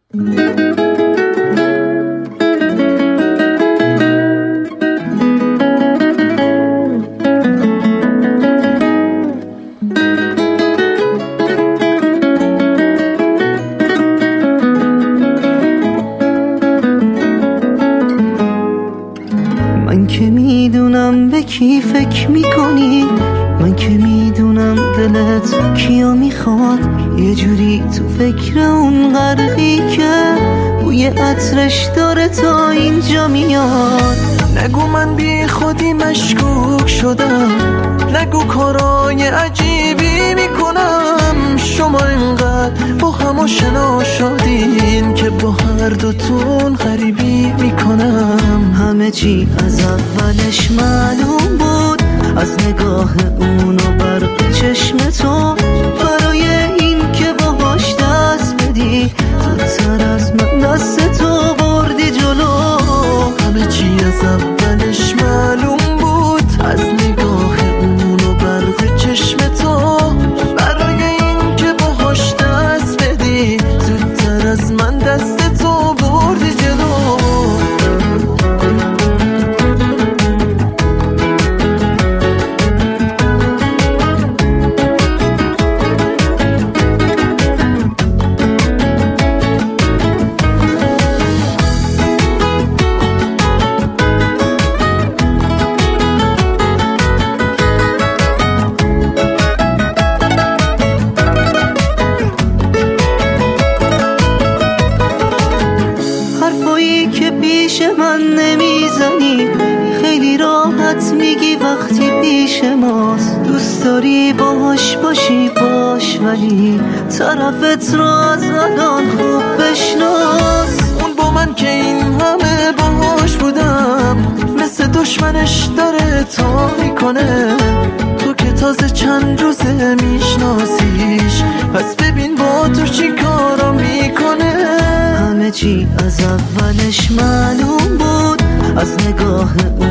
من که میدونم به کی فکر میکنی، من که میدونم دلت کیو میخواد، یه جوری تو فکر اون غرقی که بوی عطرش داره تا اینجا میاد. نگو من بی خودی مشکوک شدم، نگو کارای عجیبی میکنم. شما اینقدر با هم آشنا شدین که با هر دوتون غریبی میکنم. همه چی از اولش معلوم بود، از نگاه اون و برق چشم تو، برای این که باهاش دست بدی زودتر از من دست تو بردی جلو. همه چی از اولش معلوم بود، از نگاه اون و برق چشم تو، برای این که باهاش دست بدی زودتر از من دست تو بردی جلو. حرفایی که پیش من نمیزنی خیلی راحت میگی وقتی پیش ماست. دوست داری باهاش باشی باش، ولی طرفت رو از الان خوب بشناس. اون با من که این همه باهاش بودم مثل دشمنش داره تا میکنه. تو که تازه چند روزه میشناسیش، پس ببین با تو چی کارا میکنه. همه چی از اولش معلوم بود، از نگاه اون